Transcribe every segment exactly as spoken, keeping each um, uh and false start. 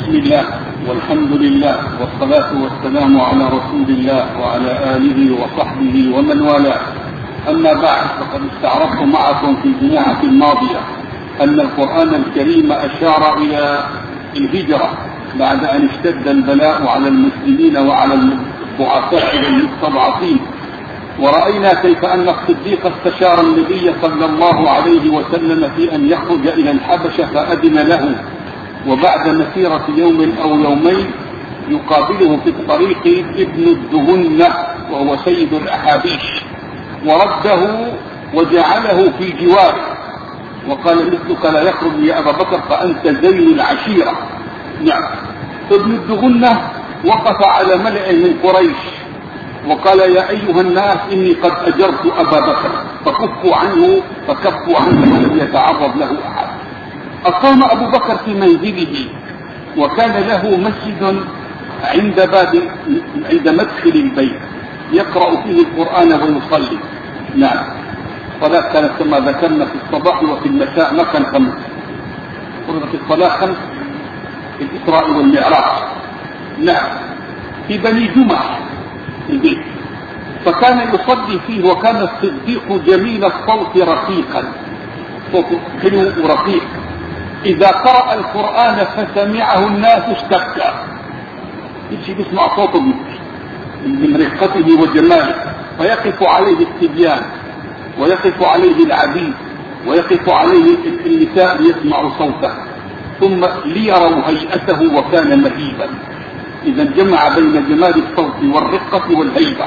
بسم الله والحمد لله والصلاة والسلام على رسول الله وعلى آله وصحبه ومن والاه. أما بعد، فقد استعرضت معكم في الجمعة الماضية أن القرآن الكريم أشار إلى الهجرة بعد أن اشتد البلاء على المسلمين وعلى الضعفاء والمستضعفين، ورأينا كيف أن الصديق استشار النبي صلى الله عليه وسلم في أن يخرج إلى الحبشة فأذن له، وبعد مسيرة يوم أو يومين يقابله في الطريق ابن الدهنة وهو سيد الأحابيش، ورده وجعله في جواره وقال: مثلك لا يخرج يا أبا بكر فأنت زين العشيرة. نعم. ابن الدهنة وقف على ملأ من قريش وقال: يا أيها الناس، إني قد أجرت أبا بكر فكفوا عنه فكفوا عنه لم يتعرض له أحد. أقام أبو بكر في منزله، وكان له مسجد عند باب عند مدخل البيت يقرأ فيه القرآن ويصلي. نعم. الصلاة كانت كما ذكرنا في الصباح وفي المساء، ما كان خمس، فرضت الصلاة خمس في الإسراء والمعراج. نعم. في بني جمعة البيت، فكان يصلي فيه، وكان الصديق جميل الصوت رقيقا، صوته حلو ورقيق. إذا قرأ القرآن فسمعه الناس اشتكى، يجي بيسمع صوته من رقته وجماله، فيقف عليه الصبيان ويقف عليه العبيد ويقف عليه النساء ليسمعوا صوته، ثم ليروا هيئته وكان مهيبا. إذا جمع بين جمال الصوت والرقة والهيبة.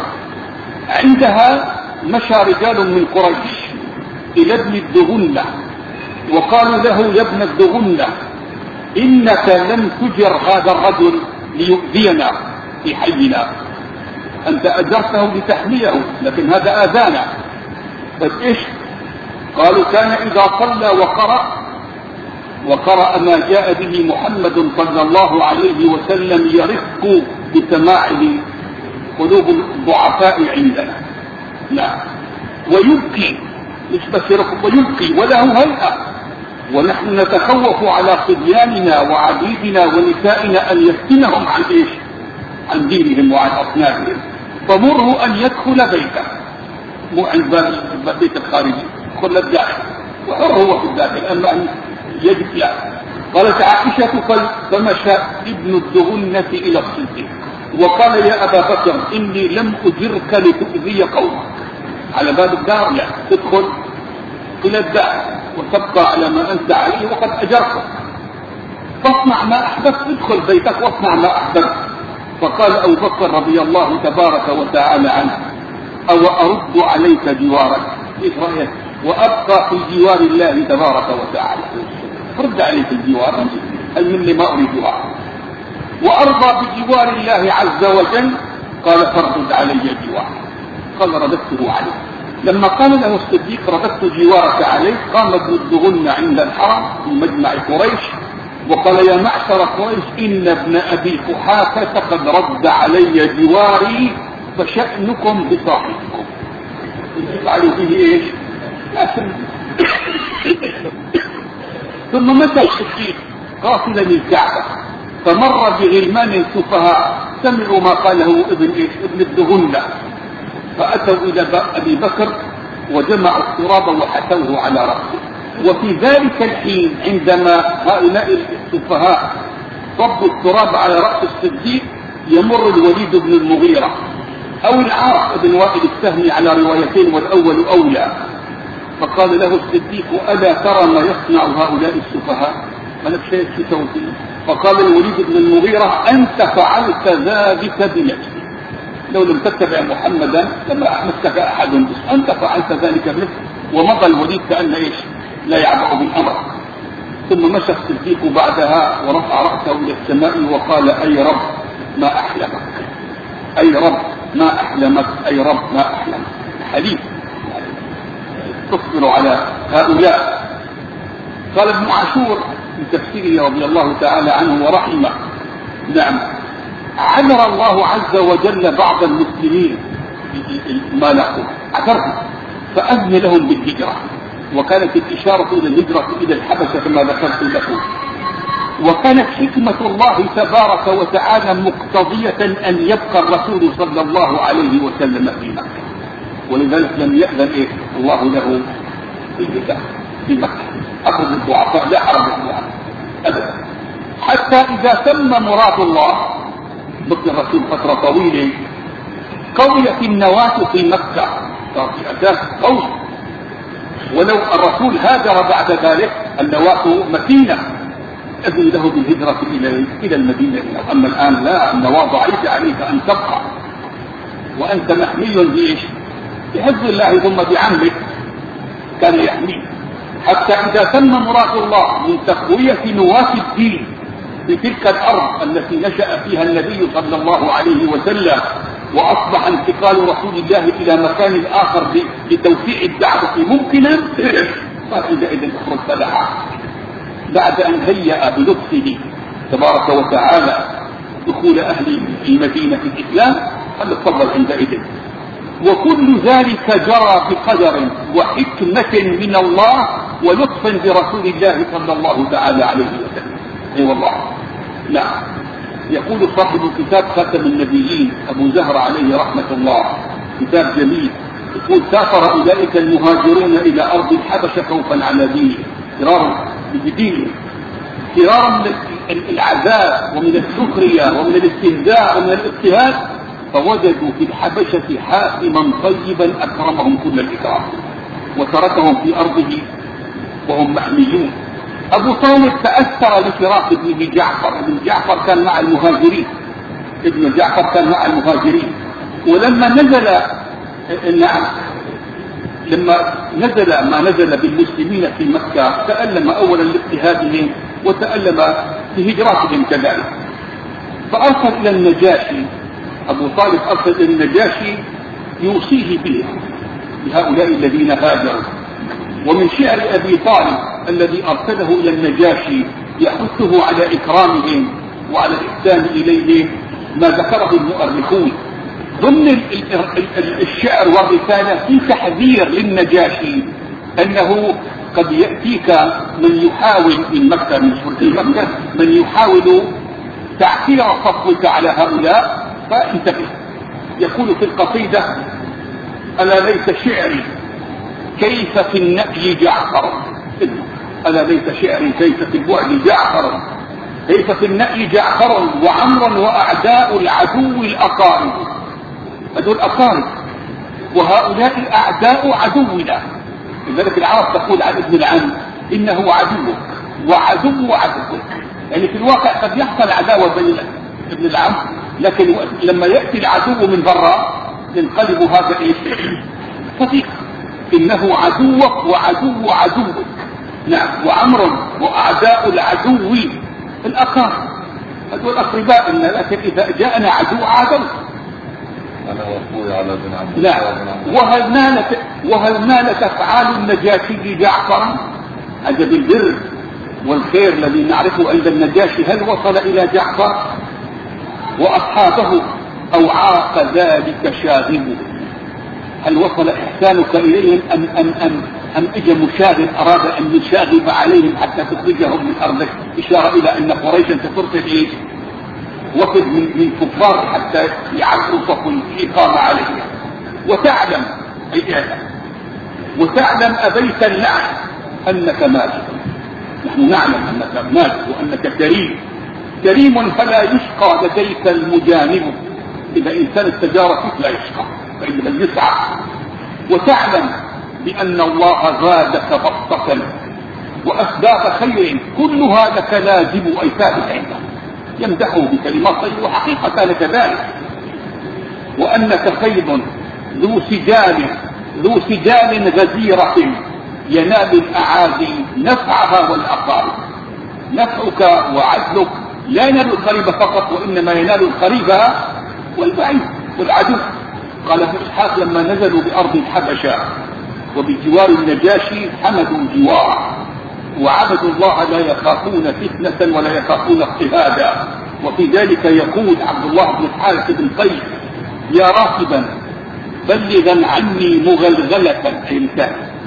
عندها مشى رجال من قريش إلى ابن الدهنة وقالوا له: يا ابن الدهنة، إنك لم تجر هذا الرجل ليؤذينا في حينا، أنت أجرته لتحميه، لكن هذا آذانا. فإيش؟ قالوا: كان إذا صلى وقرأ وقرأ ما جاء به محمد صلى الله عليه وسلم يرق بتماعل قلوب الضعفاء عندنا. لا، ويبكي، مش بس يرق، ويبكي وله هيئة، ونحن نتخوف على صبياننا وعبيدنا ونسائنا أن يفتنهم عن إيش؟ عن دينهم وعن أصنامهم، فمره أن يدخل بيته، مو عند بيت الخارجي، يدخل الداخل وحر هو في الداخل، أما أن يجب لا. قالت عائشة: فمشى ابن الدهنة إلى الصديق وقال: يا أبا بكر، إني لم أجرك لتؤذي قومك. على باب الدار لا، تدخل إلى الدار وتبقى على ما أنت عليه وقد أجرتك، فاصنع ما أحببت، ادخل بيتك واصنع ما أحببت. فقال أبو بكر رضي الله تبارك وتعالى عنه: أو أرد عليك جوارك؟ إيش رأيك؟ وأبقى في جوار الله تبارك وتعالى، رد عليك الجوار، أي من ما أريدها، وأرضى بجوار الله عز وجل. قال: فارد علي جوار. قال: رددته عليه. لما قال له الصديق: رددت جوارك عليه، قام ابن الدهنة عند الحرم في مجمع قريش وقال: يا معشر قريش، إن ابن أبي قحافة قد رد علي جواري، فشأنكم بصاحبكم. فعلوا فيه إيش؟ ثم مشى الصديق قاصدا الكعبة، فمر بغلمان سفهاء سمعوا ما قاله ابن إيش؟ ابن الدهنة، فأتوا إلى أبي بكر وجمعوا التراب وحتوه على رأسه. وفي ذلك الحين عندما هؤلاء السفهاء صبوا التراب على رأس الصديق، يمر الوليد بن المغيرة أو العاص بن وائل السهمي على روايتين والأول أولى، فقال له الصديق: ألا ترى ما يصنع هؤلاء السفهاء؟ ملك شيء تسوي فيه. فقال الوليد بن المغيرة: أنت فعلت ذلك بنفسك، لو لم تتبع محمدا لما أحمدتك أحد، بس أنت فعلت ذلك بنفسك. ومضى الوليد كأن إيش؟ لا يعبأ بالأمر. ثم مشى الصديق بعدها ورفع رأسه إلى السماء وقال: أي رب ما أحلمك، أي رب ما أحلمك، أي رب ما أحلمك. حليم تصبر على هؤلاء. قال ابن عاشور في تفسيره رضي الله تعالى عنه ورحمه: نعم، عذر الله عز وجل بعض المسلمين ما لقوا، عذرهم فأذن لهم بالهجرة، وكانت الإشارة إلى الهجرة إلى الحبشة كما ذكرت لكم. وكانت حكمة الله تبارك وتعالى مقتضية أن يبقى الرسول صلى الله عليه وسلم في مكة، ولذلك لم يأذن إيه الله له في مكة. أخذ الضعفاء لا حرج الله أبدا، حتى إذا تم مراد الله بقي الرسول فترة طويلة قوية النواة في مكة، صار في أساس قوي، ولو الرسول هاجر بعد ذلك النواة متينة أذن له بالهجرة إلى إلى المدينة. أما الآن لا، النواة ضعيفة، عليك أن تبقى وأنت محمي بإيش؟ بحفظ الله ثم بعملك كان يحميك، حتى إذا تم مراد الله من تقوية نواة الدين في تلك الأرض التي نشأ فيها النبي صلى الله عليه وسلم، وأصبح انتقال رسول الله إلى مكان آخر لتوسيع الدعوة ممكنا، فعندئذ اخرج فلحا بعد أن هيأ بلطفه تبارك وتعالى دخول أهل المدينة في الإسلام، فلتفضل عندئذ. وكل ذلك جرى بقدر وحكمة من الله ولطف برسول الله صلى الله تعالى عليه وسلم. اي والله. نعم. يقول صاحب الكتاب خاتم النبيين أبو زهر عليه رحمة الله، كتاب جميل، يقول سافر أولئك المهاجرون إلى أرض الحبشة خوفا على دينه، فرارا بدينه، فرارا من العذاب ومن السخرية ومن الاستهزاء ومن الاضطهاد، فوجدوا في الحبشة حاكما طيبا أكرمهم كل الإكرام وتركهم في أرضه وهم محميون. أبو طالب تأثر لفراق ابنه جعفر، ابن جعفر كان مع المهاجرين، ابن جعفر كان مع المهاجرين، ولما نزل نعم لما نزل ما نزل بالمسلمين في مكة تألم أولا لاضطهادهم وتألم بهجراتهم كذلك، فأرسل إلى النجاشي، أبو طالب أرسل إلى النجاشي يوصيه به بهؤلاء الذين هاجروا. ومن شعر أبي طالب الذي أرسله إلى النجاشي يحثه على إكرامهم وعلى الإحسان إليهم ما ذكره المؤرخون ضمن الشعر والرسالة في تحذير للنجاشي أنه قد يأتيك من يحاول من مكة من شرطي مكة من يحاول تعثير صفوك على هؤلاء فانتبه. يقول في القصيدة: ألا ليس شعري كيف في النأي جعفر، ألا ليس شعري كيف في البعد جعفر، كيف في النأي جعفر وعمرا وأعداء العدو الأقارب. هذول أقارب وهؤلاء أعداء عدونا، لذلك العرب تقول عن ابن العم إنه عدوك وعدو عدوك، يعني في الواقع قد يحصل عداوة بين ابن العم، لكن لما يأتي العدو من برا ينقلب هذا إيش؟ صديق. إنه عدوك وعدو عدوك. نعم. وعمر وأعداء العدو الأقارب، هذول أقرباء لنا، لكن إذا جاءنا عدو عادوا. أنا وأخوي على بن عبد الله. لا. وهل نالت وهل نالت أفعال النجاشي جعفرا؟ عجب البر والخير الذي نعرفه عند النجاشي هل وصل إلى جعفر وأصحابه أو عاق ذلك شاغبه؟ هل وصل إحسانك إليهم أم أم أم أم إجا مشاغب أراد أن يشاغب عليهم حتى تخرجهم من أرضك؟ إشارة إلى أن قريشا سترسل إيش؟ وفد من من كفار حتى يعرفوا صف الإقامة عليهم. وتعلم أي هذا وتعلم أبيت اللعن أنك ماجد، نحن نعلم أنك ماجد وأنك كريم كريم فلا يشقى لديك المجانب، إذا إنسان التجارة فيك لا يشقى فإنما يسعى. وتعلم بأن الله زادك بسطة وأسباب خير كلها لك لازم أي ثابت عنده، يمدحه بكلمات طيبة وحقيقة كان كذلك. وأنك خير ذو سجال ذو سجال غزيرة ينال الأعادي نفعها والأقارب. نفعك وعدلك لا ينال القريب فقط، وإنما ينال القريب والبعيد والعدو. قال ابن إسحاق لما نزلوا بأرض الحبشة وبجوار النجاشي حمدوا الجوار وعبدوا الله لا يخافون فتنة ولا يخافون اضطهادا. وفي ذلك يقول عبد الله بن الحارث بن قيس: يا راكبا بلغا عني مغلغلة، أي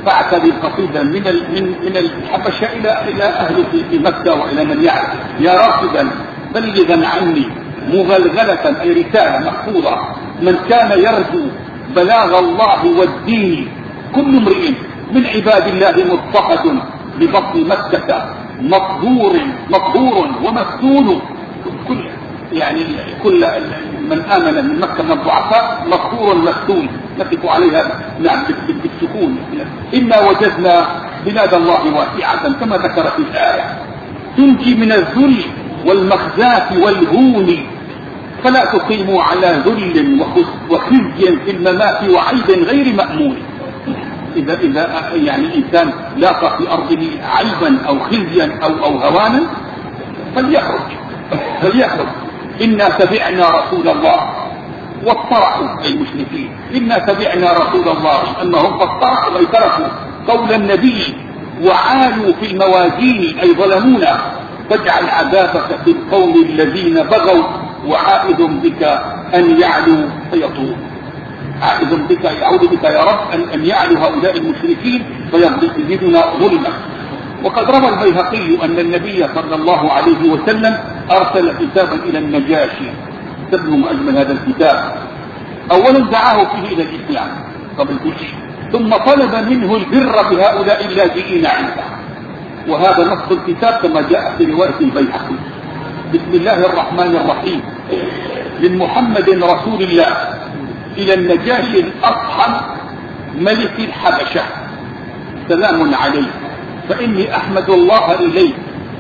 بعث لي قصيدة من من من الحبشة إلى إلى أهله في مكة وإلى من يعرف: يا راكبا بلغا عني مغلغلة، أي رسالة محفوظة، من كان يرجو بلاغ الله والدين، كل امرئ من عباد الله مضطهد ببطن مكة مقهور مقهور ومفتون. كل يعني كل من آمن من مكة من الضعفاء مقهور مفتون، نقف عليها نعم بالسكون. إنا وجدنا بلاد الله واسعة كما ذكر في الآية، تنجي من الذل والمخزاة والهون، فلا تقيموا على ذل وخزي في الممات وعيب غير مأمون. إذا إذا يعني إنسان لاقى في أرضه عيبا أو خزيا أو أو هوانا فليخرج فليخرج. إنا تبعنا رسول الله واطرحوا أي المشركين، إنا تبعنا رسول الله أنهم فاطرحوا أي تركوا قول النبي وعالوا في الموازين أي ظلمونا، فاجعل عذابك في القوم الذين بغوا وعائذ بك أن يعلوا فيطول. عائذ بك يعود بك يا رب أن, أن يعلوا هؤلاء المشركين فيزيدنا ظلما. وقد روى البيهقي أن النبي صلى الله عليه وسلم أرسل كتابا إلى النجاشي، تبلغ أجمل هذا الكتاب. أولا دعاه فيه إلى الإسلام قبل كل شيء، ثم طلب منه البر بهؤلاء اللاجئين عنده. وهذا نص الكتاب كما جاء في رواية البيهقي. بسم الله الرحمن الرحيم. من محمد رسول الله إلى النجاشي الأصحم ملك الحبشة، سلام عليه، فإني أحمد الله إليك،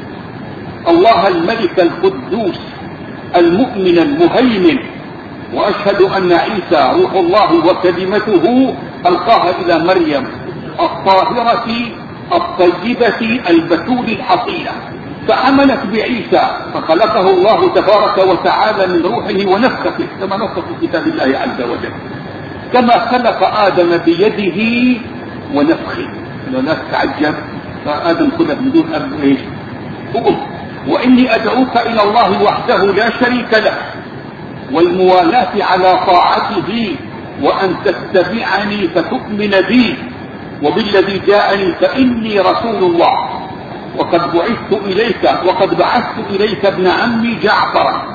الله الملك القدوس المؤمن المهيمن، وأشهد أن عيسى روح الله وكلمته ألقاها إلى مريم الطاهرة الطيبة البتول الحصينة، فعملت بعيسى فخلقه الله تبارك وتعالى من روحه ونفخته كما نص في كتاب الله عز وجل، كما خلق آدم بيده ونفخه. لو لا تتعجب فآدم خلق من دون أب إيش وأم. وإني أدعوك إلى الله وحده لا شريك له والموالاة على طاعته، وأن تتبعني فتؤمن بي وبالذي جاءني فإني رسول الله، وقد بعثت إليك وقد بعثت إليك ابن عمي جعفرا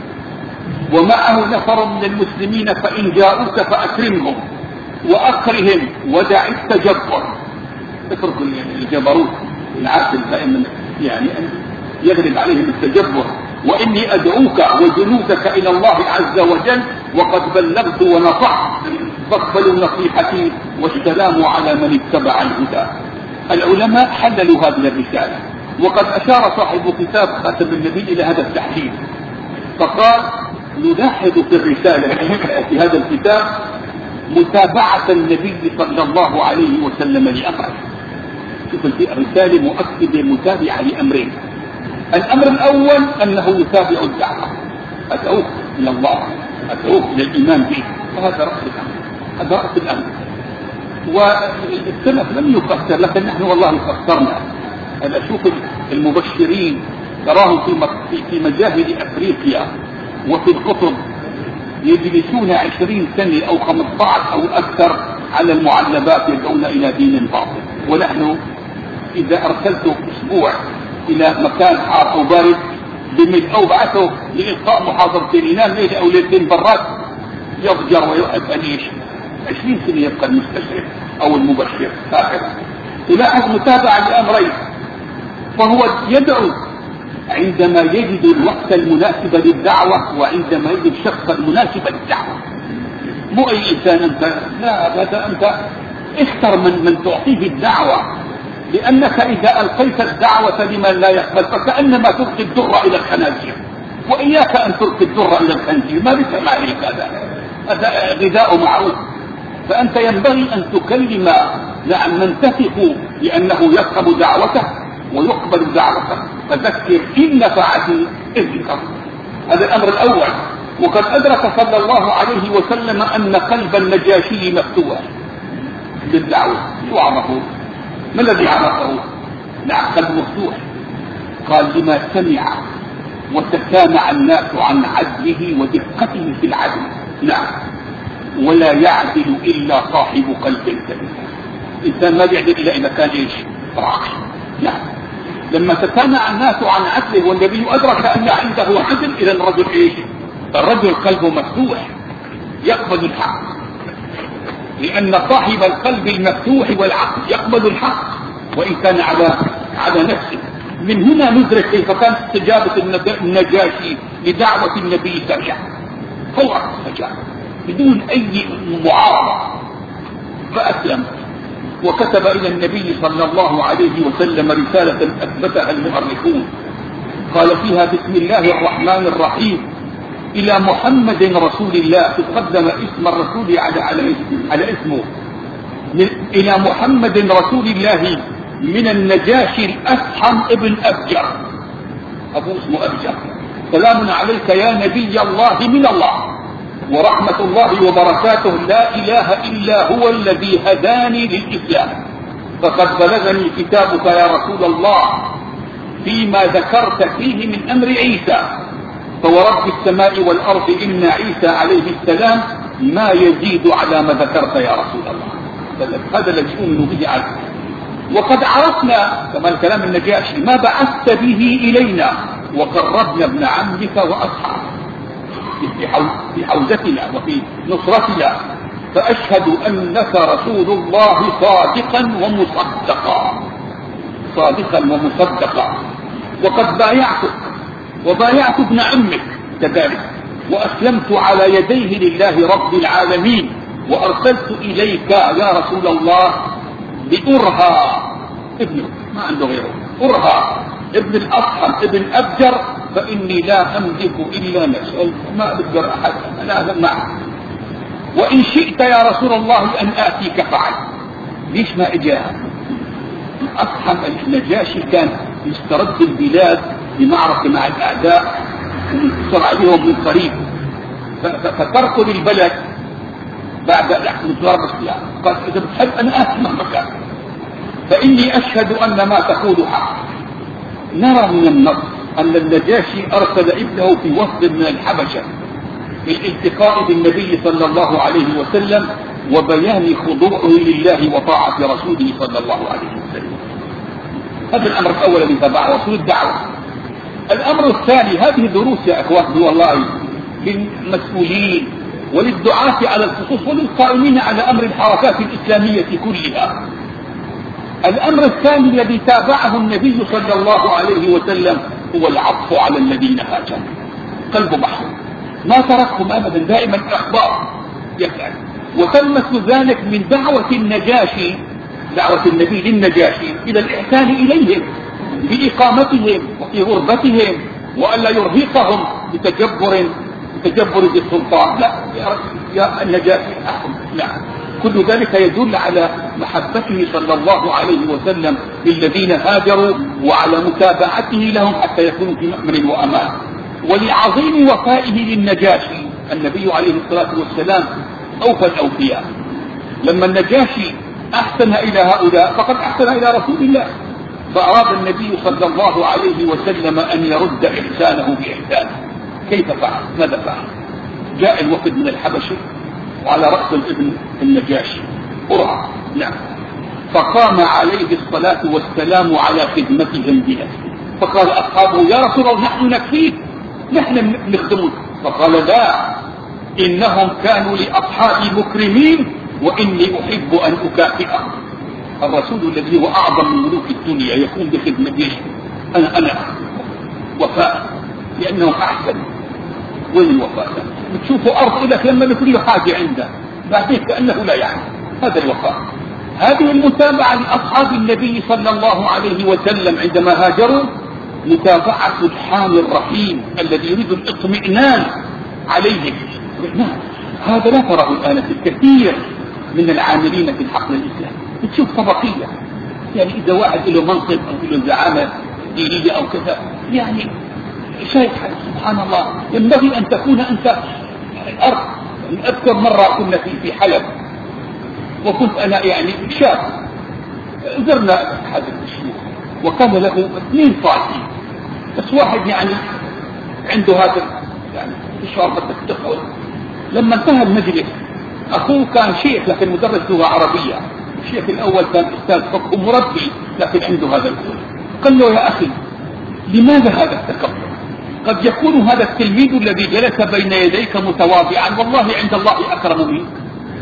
ومعه نفر من المسلمين، فإن جاءوك فأكرمهم وأكرهم ودع التجبر. اترك الجبروت العاقل دائما يعني أن يغلب عليهم التجبر. وإني أدعوك وجنودك إلى الله عز وجل وقد بلغت ونصحت، فاقبلوا نصيحتي والسلام على من اتبع الهدى. العلماء حللوا هذه الرسالة، وقد أشار صاحب كتاب خاتم النبي إلى هذا التحليل، فقال: نلاحظ في الرسالة في هذا الكتاب متابعة النبي صلى الله عليه وسلم لأمره. شوف الرسالة مؤكدة متابعة لأمرين. الأمر الأول أنه يتابع الدعوة، أدعوك إلى الله، أدعوك إلى الإيمان به، فهذا رأس الأمر، هذا رأس الأمر. والسلف لم يفسر، لكن نحن والله فسرنا. أنا أشوف المبشرين تراهم في في مجاهل أفريقيا وفي القطب يجلسون عشرين سنة أو خمسة عشر أو أكثر على المعلبات يدعون إلى دين باطل، ونحن إذا أرسلته أسبوع إلى مكان حار أو بارد بمثل أو بعثه لإلقاء محاضرتين ينام ليلة أو ليلتين برات يضجر ويؤد أنيش. عشرين سنة يبقى المستشرف أو المبشر هكذا. تلاحظ متابعة لأمرين، فهو يدعو عندما يجد الوقت المناسب للدعوة وعندما يجد الشخص المناسب للدعوة. مو أي إنسان أنت، لا، هذا أنت اختر من من تعطيه الدعوة، لأنك إذا ألقيت الدعوة لمن لا يقبل فكأنما تلقي الدر إلى الخنازير، وإياك أن تلقي الدر إلى الخنزير، ما بسماعك هذا، هذا غذاء معروف. فأنت ينبغي أن تكلم نعم من تثق لأنه يفهم دعوته ويقبل دعوته، فذكر إن نفعت الذكر. هذا الأمر الأول. وقد أدرك صلى الله عليه وسلم أن قلب النجاشي مفتوح بالدعوة. شو عرفه؟ ما الذي عرفه؟ نعم قلب مفتوح. قال: لما سمع وتسامع الناس عن عدله ودقته في العدل، نعم، ولا يعدل إلا صاحب قلب سليم. الإنسان ما بيعدل إلا إذا كان إيش؟ راقي. نعم. لما تسامع الناس عن عدله والنبي أدرك أن عنده عدل، إلى الرجل إيش؟ الرجل قلبه مفتوح يقبل الحق، لأن صاحب القلب المفتوح والعقل يقبل الحق وإن كان على على نفسه. من هنا ندرك كيف كانت استجابة النجاشي لدعوة النبي سريعة فورا استجاب بدون أي معارضة، فأسلم وكتب إلى النبي صلى الله عليه وسلم رسالة أثبتها المؤرخون قال فيها: بسم الله الرحمن الرحيم، إلى محمد رسول الله، تقدم اسم الرسول على على على اسمه، إلى محمد رسول الله من النجاشي الأسحم ابن أبجر، أبو اسمه أبجر، سلام عليك يا نبي الله من الله ورحمة الله وبركاته، لا إله إلا هو الذي هداني للإسلام، فقد بلغني كتابك يا رسول الله فيما ذكرت فيه من أمر عيسى، فورب السماء والأرض إن عيسى عليه السلام ما يزيد على ما ذكرت يا رسول الله. هذا الذي أؤمن به عنه. وقد عرفنا كما الكلام النجاشي ما بعثت به إلينا، وقربنا ابن عمك وأصحابه في حوزتنا وفي نصرتنا، فأشهد أنك رسول الله صادقا ومصدقا صادقا ومصدقا وقد بايعتك وبايعت ابن عمك كذلك، وأسلمت على يديه لله رب العالمين، وأرسلت إليك يا رسول الله بأرها ابنه، ما عنده غيره، أرها ابن الأصحم ابن أبجر، فإني لا أملك إلا نفسي، ما أقدر أحد، أنا معك، وإن شئت يا رسول الله أن آتيك فعل. ليش ما إجاها؟ أصحم النجاشي كان يسترد البلاد بمعركة مع الأعداء وينتصر عليهم من قريب، فتركوا للبلد بعد ضرب السلاح، قال إذا بتحب أنا آتي مكان، فإني أشهد أن ما تقول حق. نرى من النص أن النجاشي أرسل ابنه في وفد من الحبشة للالتقاء بالنبي صلى الله عليه وسلم وبيان خضوعه لله وطاعة رسوله صلى الله عليه وسلم. هذا الأمر الأول الذي تبع رسول الدعوة. الأمر الثاني، هذه دروس يا أخواتي والله للمسؤولين وللدعاة على الخصوص وللقائمين على أمر الحركات الإسلامية كلها. الأمر الثاني الذي تابعه النبي صلى الله عليه وسلم هو العطف على الذين هاجروا، قلبه محروم، ما تركهم أبدا، دائما أخبار يفعل. وتمت ذلك من دعوة النجاشي، دعوة النبي للنجاشي إلى الإحسان إليهم بإقامتهم وفي غربتهم، وألا يرهقهم بتجبر بتجبر بالسلطان، لا يا النجاشي أحكم، لا. كل ذلك يدل على محبته صلى الله عليه وسلم للذين هاجروا وعلى متابعته لهم حتى يكونوا في مأمن وأمان. ولعظيم وفائه للنجاشي النبي عليه الصلاة والسلام أوفى الأوفياء. لما النجاشي أحسن إلى هؤلاء فقد أحسن إلى رسول الله، فأراد النبي صلى الله عليه وسلم أن يرد إحسانه بإحسانه. كيف فعل؟ ماذا فعل؟ جاء الوفد من الحبشة وعلى رأس الابن النجاشي قرعة، نعم، فقام عليه الصلاة والسلام على خدمتهم بنفسه، فقال أصحابه: يا رسول الله نحن نكفيك، نحن نخدمك. فقال: لا، إنهم كانوا لأصحابي مكرمين وإني أحب أن أكافئهم. الرسول الذي هو أعظم من ملوك الدنيا يقوم بخدمة جيش، أنا أنا وفاء لأنهم أحسن. وين الوفاء؟ بتشوفوا أرض لك لما بكل حاجة عنده بعدين كأنه لا يعني، هذا الوفاء. هذه المتابعة لأصحاب النبي صلى الله عليه وسلم عندما هاجروا متابعة الحامي الرحيم الذي يريد الاطمئنان عليهم. هذا لا تراه الآن في الكثير من العاملين في الحقل الإسلامي، بتشوف طبقية، يعني إذا واحد له منصب أو له زعامة دينية أو كذا، يعني شيء سبحان الله، ينبغي أن تكون أنت الأرض. أذكر مرة كنا في في حلب، وكنت أنا يعني شاب، زرنا أحد الشيوخ وكان له اثنين صالحين، بس واحد يعني عنده هذا يعني إشارة التدخل. لما انتهى المجلس، أخوه كان شيخ لكن مدرس لغة عربية، الشيخ الأول كان أستاذ فقه مربي لكن عنده هذا الكل. قال له يا أخي لماذا هذا التكبر؟ قد يكون هذا التلميذ الذي جلس بين يديك متواضعا والله عند الله أكرم منه.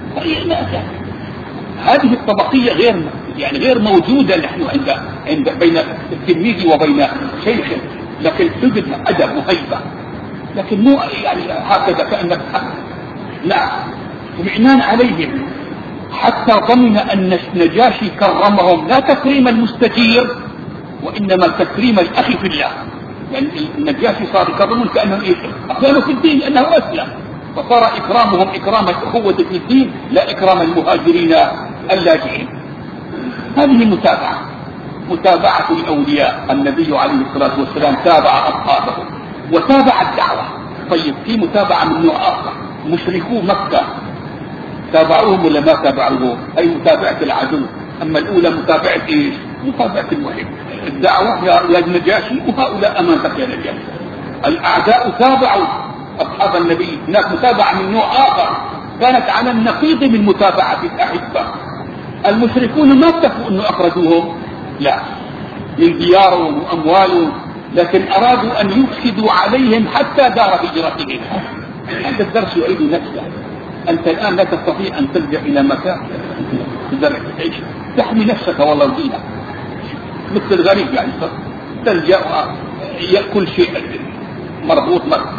هذه الطبقية غير يعني غير موجودة نحن عند عند بين التلميذ وبين شيخه، لكن توجد أدب وهيبة، لكن مو يعني هكذا كأنك لا اطمئنان عليهم، حتى ضمن أن النجاشي كرمهم لا تكريم المستجير وإنما تكريم الأخ في الله. يعني النجاشي صار يكرمون كأنهم إيه أخوانه في الدين لأنه أسلم، فصار إكرامهم إكرام الأخوة في الدين لا إكرام المهاجرين اللاجئين. هذه متابعة متابعة الأولياء. النبي عليه الصلاة والسلام تابع أصحابه وتابع الدعوة. طيب في متابعة من نوع آخر، مشركو مكة تابعوهم ولا ما تابعوهم؟ أي متابعة العدو. أما الأولى متابعة إيش؟ متابعة المهم. الدعوة يا النجاشي وهؤلاء أمانتك يا نجاشي. الأعداء تابعوا أصحاب النبي. هناك متابعة من نوع آخر كانت على النقيض من متابعة الأحبة. المشركون ما اتفقوا أنه أخرجوهم، لا، من ديارهم وأموالهم، لكن أرادوا أن يفسدوا عليهم حتى دار هجرتهم. هذا الدرس يعيد نفسه. أنت الآن لا تستطيع أن تلجأ إلى مكان تقدر تعيش تحمي نفسك والله ودينك، مثل الغريب يعني تلجأ كل شيء مربوط مربوط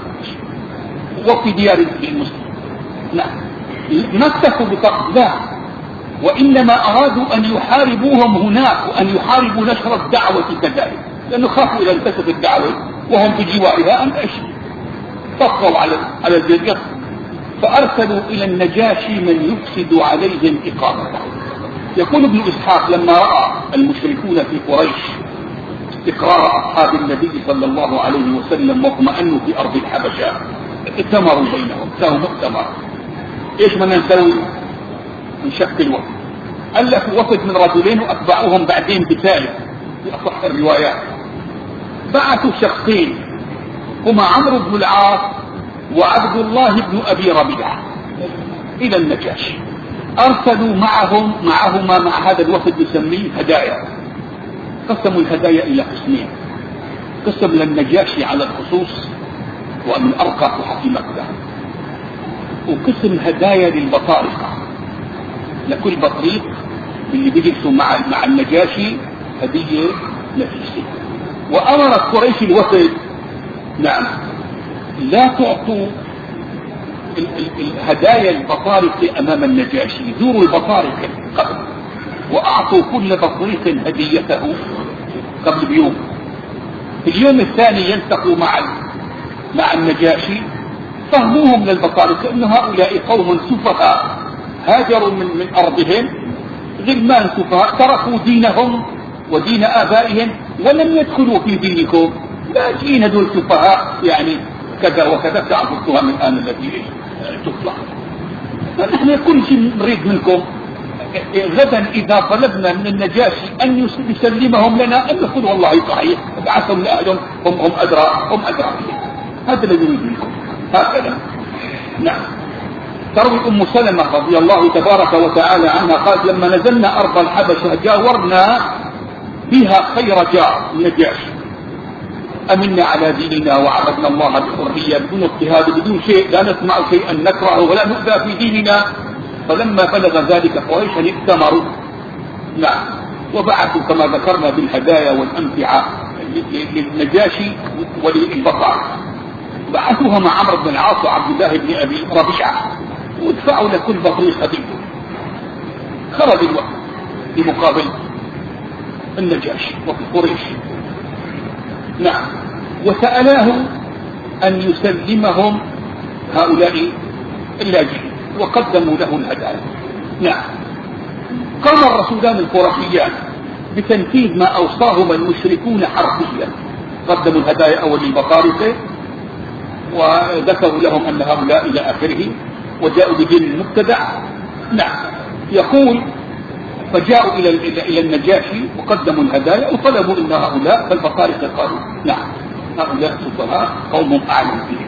وفي ديار المسلم. نعم ما اكتفوا بفقد لا، وإنما أرادوا أن يحاربوهم هناك وأن يحاربوا نشر الدعوة كذلك، لأنه خافوا إذا انتشرت الدعوة وهم بجوارها أن ايش طفوا على على الجزيرة، فأرسلوا إلى النجاشي من يفسد عليهم إقامته. يقول ابن إسحاق لما رأى المشركون في قريش استقرار أصحاب النبي صلى الله عليه وسلم واطمأنوا في أرض الحبشة ائتمروا بينهم، سووا مؤتمر. إيش بدنا نسوي؟ نشكل وفد. ألفوا وفد من رجلين وأتبعوهم بعدين بثالث في أصح الروايات. بعثوا شخصين هما عمرو بن العاص وعبد الله بن أبي ربيعة إلى النجاشي. أرسلوا معهم معهما مع هذا الوفد يسميه هدايا. قسموا الهدايا إلى قسمين، قسم للنجاشي على الخصوص ومن أرقى في مكة، وقسم هدايا للبطارقة، لكل بطريق اللي بيجلسوا مع مع النجاشي هدية نفيسة. وأمرت قريش الوفد نعم لا تعطوا الهدايا البطارقة أمام النجاشي، زوروا البطارقة قبل وأعطوا كل بطريق هديته قبل بيوم. في اليوم الثاني يلتقوا مع مع النجاشي، فهموهم للبطارقة أن هؤلاء قوم سفهاء هاجروا من, من أرضهم، غلمان سفهاء تركوا دينهم ودين آبائهم ولم يدخلوا في دينكم، لاجئين هذول سفهاء يعني كذا وكذا. تعرفوا التهم الآن التي تطلع. نحن كل شيء نريد منكم غدا إذا طلبنا من النجاشي أن يسلمهم لنا أن نقول والله صحيح ابعثهم لأهلهم هم هم أدرى هم أدرى بهم. هذا الذي نريد منكم هكذا. نعم. تروي أم سلمة رضي الله تبارك وتعالى عنها قالت لما نزلنا أرض الحبشة جاورنا بها خير جار النجاشي، أمنا على ديننا وعبدنا الله بحرية بدون اضطهاد بدون شيء، لا نسمع شيئا نكرهه ولا نؤذى في ديننا. فلما بلغ ذلك قريش ائتمروا نعم وبعثوا كما ذكرنا بالهدايا والأمتعة للنجاشي وللبطار. بعثوها مع عمرو بن العاص وعبد الله بن أبي ربيعة وادفعوا لكل بطريق هدية. خرج الوقت لمقابل النجاشي وفي قريش نعم، وسألاه أن يسلمهم هؤلاء اللاجئين وقدموا له الهدايا. نعم. قام الرسولان القرشيان بتنفيذ ما أوصاهما المشركون حرفيا، قدموا الهدايا أول للبطارقة وذكروا لهم أن هؤلاء إلى آخره، وجاءوا بدين المبتدع. نعم. يقول فجاءوا إلى إلى النجاشي وقدموا الهدايا وطلبوا أن هؤلاء فالبطارقة قالوا نعم هؤلاء سفهاء قوم أعلم فيهم،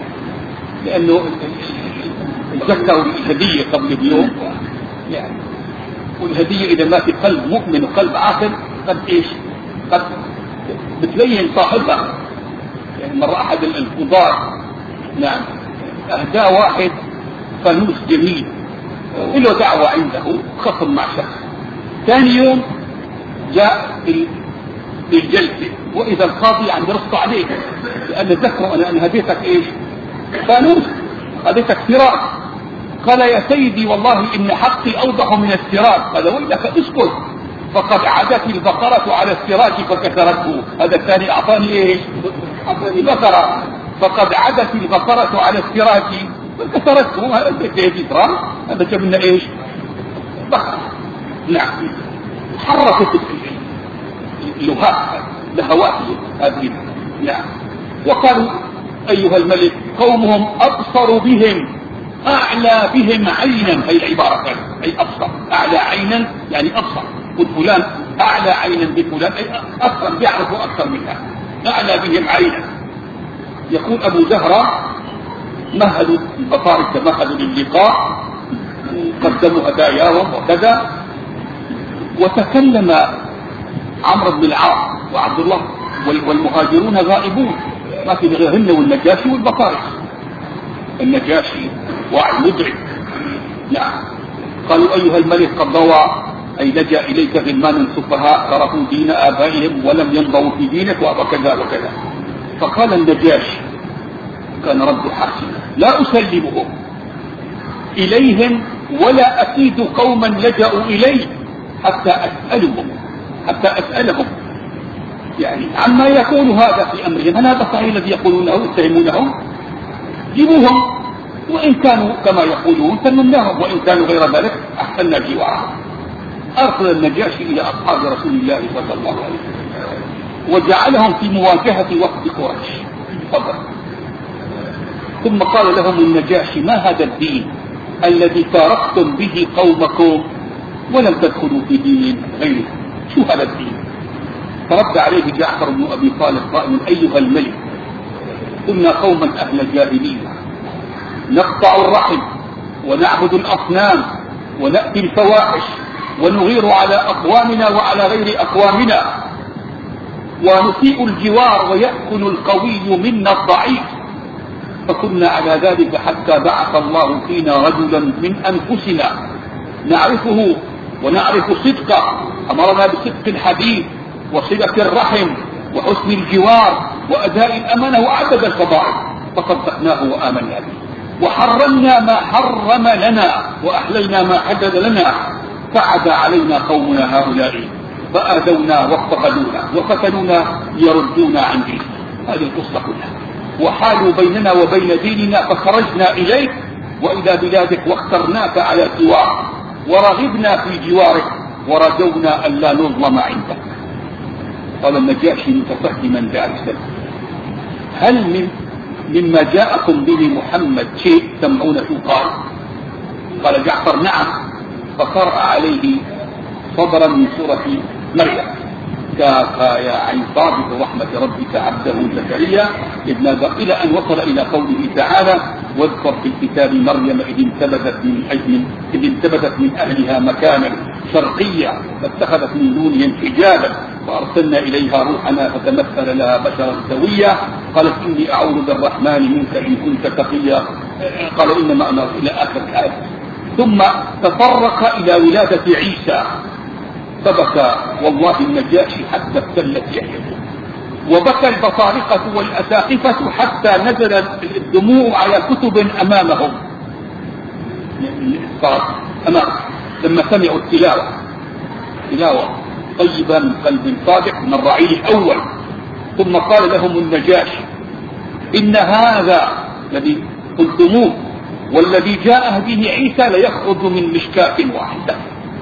لأنه ذكروا الهدية قبل بيوم يعني والهدية إذا ما في قلب مؤمن وقلب عاقل قد إيش قد بتبين صاحبها. يعني مرة أحد القضاة نعم أهدى واحد فانوس جميل له دعوة عنده خصم مع شخص. ثاني يوم جاء الجلسة وإذا القاضي عم يرص عليه لأن ذكروا أنا أنا هديتك إيش فانوس هديتك سراج. قال يا سيدي والله إن حقي أوضح من السراج. قال ويلك اسكت فقد عادت البقرة على السراج فكسرته. هذا الثاني أعطاني إيش أعطاني بقرة فقد عادت البقرة على السراج فكسرته. هذا الثاني سراج هذا كمنا إيش بقرة. نعم حركت اللغات لهوات هذه. نعم وقالوا أيها الملك قومهم أبصر بهم أعلى بهم عينا. هي العبارة أي أبصر أعلى عينا يعني أبصر وفلان أعلى عينا بفلان أي أكثر بيعرفوا أكثر منها أعلى بهم عينا. يقول أبو زهرة مهدوا البطاركة مهدوا للقاء قدموا هداياهم وكذا. وتكلم عمرو بن العاص وعبد الله والمهاجرون غائبون ما في غيرهن والنجاشي والبطاركة. النجاشي واعي مدرك. نعم قالوا أيها الملك قد ضوى أي لجأ إليك غلمان سفهاء تركوا دين آبائهم ولم ينضوا في دينك وكذا وكذا. فقال النجاشي كان رد حاسما لا أسلمهم إليهم ولا أكيد قوما لجأوا إلي حتى أسألهم حتى أسألهم يعني عما يكون هذا في أمرهم. هل هذا صحيح الذي يقولونه يتهمونهم؟ جيبوهم وإن كانوا كما يقولون سلمناهم وإن كانوا غير ذلك أحسننا جوارهم. أرسل النجاشي إلى أصحاب رسول الله صلى الله عليه وسلم وجعلهم في مواجهة وفد قريش. فضل. ثم قال لهم النجاشي ما هذا الدين الذي فارقتم به قومكم ولم تدخلوا في دين غيره؟ شو هذا الدين؟ فرد عليه جعفر بن أبي طالب قائلا أيها الملك كنا قوما أهل الجاهلية نقطع الرحم ونعبد الأصنام ونأتي الفواحش ونغير على أقوامنا وعلى غير أقوامنا ونسيء الجوار ويأكل القوي منا الضعيف. فكنا على ذلك حتى بعث الله فينا رجلا من أنفسنا نعرفه ونعرف صدقه أمرنا بصدق الحديث وصلة الرحم وحسن الجوار وأداء الأمانة وعدد الفضائل فصدقناه وآمنا به وحرمنا ما حرم لنا وأحللنا ما حدد لنا. فعد علينا قومنا هؤلاء فآذونا واضطهدونا وفتنونا ليردونا عن ديننا. هذه القصة كلها وحالوا بيننا وبين ديننا فخرجنا إليك وإلى بلادك واخترناك على سواك ورغبنا في جوارك ورجونا أن لا نظلم عندك. قال النجاشي متفهما دارسا هل من مما جاءكم به محمد شيء سمعون شو قال؟ قال جعفر نعم. فقرأ عليه صدرا من سورة مريم كافها يا عين صاد برحمة ربك عبده زكريا إذ نادى إلى أن وصل إلى قوله تعالى واذكر في الكتاب مريم إذ انتبذت من أجل إذ انتبذت من أهلها مكانا شرقيا فاتخذت من دونهم حجابا فأرسلنا إليها روحنا فتمثل لها بشرا سويا قالت إني أعوذ بالرحمن منك إن كنت تقيا. قال إنما أمر إلى آخر الآية. ثم تطرق إلى ولادة عيسى فبكى والله النجاشي حتى ابتلت لحيته وبكى البطارقة والأساقفة حتى نزلت الدموع على كتب أمامهم أمام لما سمعوا التلاوة تلاوة طيبة من قلب صادق من الرعيل الأول. ثم قال لهم النجاشي إن هذا الذي قلتموه والذي جاء به عيسى ليخرج من مشكاة واحدة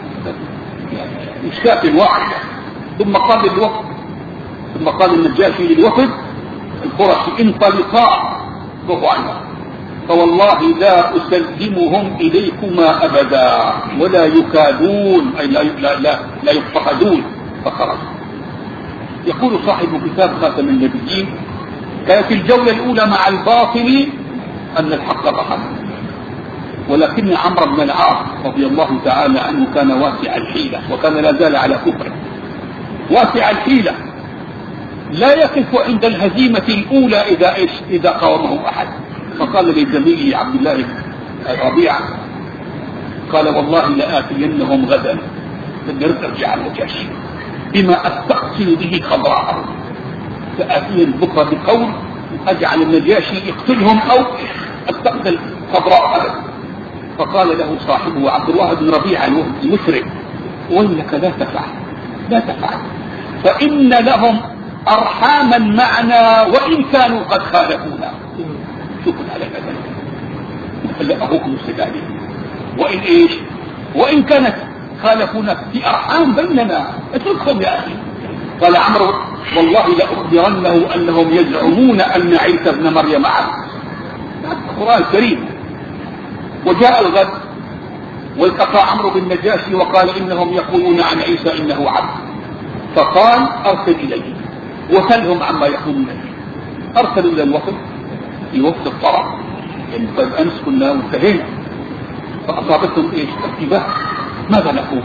مشكاة واحدة. ثم قال للوفد ثم قال النجاشي للوفد القرشي انطلقا فهو عنه فوالله لا أسلمهم إليكما أبدا ولا يكادون أي لا, لا, لا, لا يضطهدون. فخرج. يقول صاحب كتاب خاتم النبيين كانت الجولة الأولى مع الباطل أن الحق ظهر ولكن عمرو بن العاص رضي الله تعالى عنه كان واسع الحيلة، وكان لا زال على كفره واسع الحيلة، لا يقف عند الهزيمة الأولى إذا إيش إذا قاومه أحد. فقال لزميله عبد الله بن ربيعة قال والله لآتينهم غدا، نرجع النجاشي بما أستقتل به خضراءه، فآتين بكرة بقول أجعل النجاشي يقتلهم أو أستقتل خضراء. فقال له صاحبه عبد الله بن ربيعة المسرع ويلك لا تفعل لا تفعل فإن لهم أرحاما معنا وإن كانوا قد خالفونا. شكرا على هذا هلا أخوكم السجادي وإن إيش وإن كانت خالفونا في أرحام بيننا اتركهم يا أخي. قال عمرو والله لأخبرنه أنهم يزعمون أن عيسى ابن مريم عبد. القرآن الكريم. وجاء الغد والتقى عمرو بالنجاشي وقال إنهم يقولون عن عيسى إنه عبد. فقال أرسل إليه وسلهم عما يقولون فيه. أرسلوا إلى الوفد في وفد الطرف يعني طيب أمس كنا وانتهينا، فأصابتهم إيش ارتباك. ماذا نقول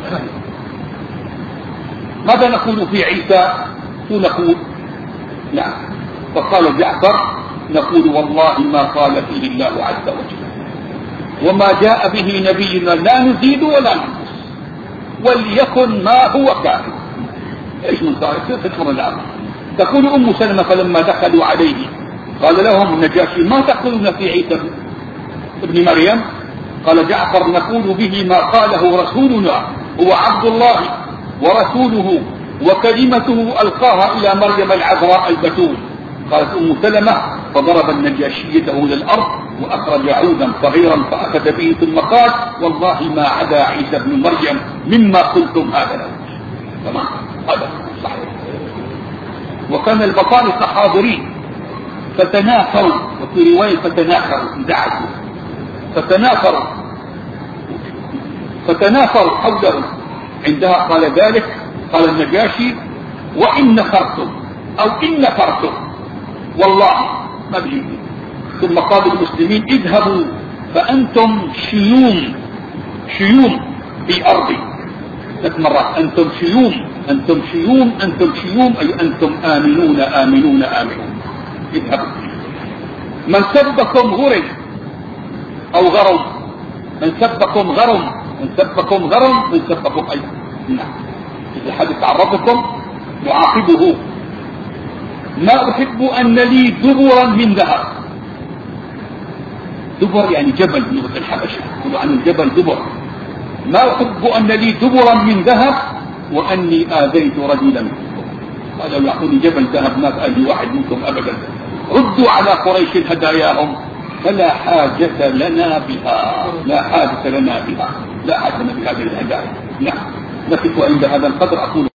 ماذا نقول في عيسى؟ شو نقول؟ نعم. فقال جعفر نقول والله ما قال فيه الله عز وجل وما جاء به نبينا لا نزيد ولا ننقص وليكن ما هو كافر. ايش من صار تفهم الامر. تقول ام سلمة فلما دخلوا عليه قال لهم النجاشي ما تقولون في عيسى ابن مريم؟ قال جعفر نقول به ما قاله رسولنا هو عبد الله ورسوله وكلمته ألقاها إلى مريم العذراء البتول. قالت أم سلمة فضرب النجاشي يده للأرض وأخرج عودا صغيرا فأخذ به ثم قال والله ما عدا عيسى ابن مريم مما قلتم هذا له. تمام هذا صحيح. وكان البطارقة حاضرين فتنافروا، وفي رواية فتناخروا دعوا فتنافروا فتنافروا حوله. عندها قال ذلك قال النجاشي وإن نفرتم أو إن نفرتم والله ما بيجي. ثم قال المسلمين اذهبوا فأنتم شيوم شيوم في أرضي. ثلاث مرات أنتم شيوم أنتم شيوم أنتم شيوم أي أنتم آمنون آمنون آمنون. اذهبوا. من سبكم غرم أو غرم من سبكم غرم من سبكم غرم من سبكم أي نعم. إذا حدث عرفكم يعاقبه ما أحب أن لي دبرا من ذهب. دبر يعني جبل لغة الحبشة يقولوا عن الجبل دبر. ما أحب أن لي دبرا من ذهب وأني آذيت رجلا منكم. قالوا يعطوني جبل ذهب ما بأذي واحد منكم أبدا. ردوا على قريش هداياهم فلا حاجة لنا بها لا حاجة لنا بها لا حاجة لنا بهذه الهدايا. نعم. نقف عند هذا القدر. أقول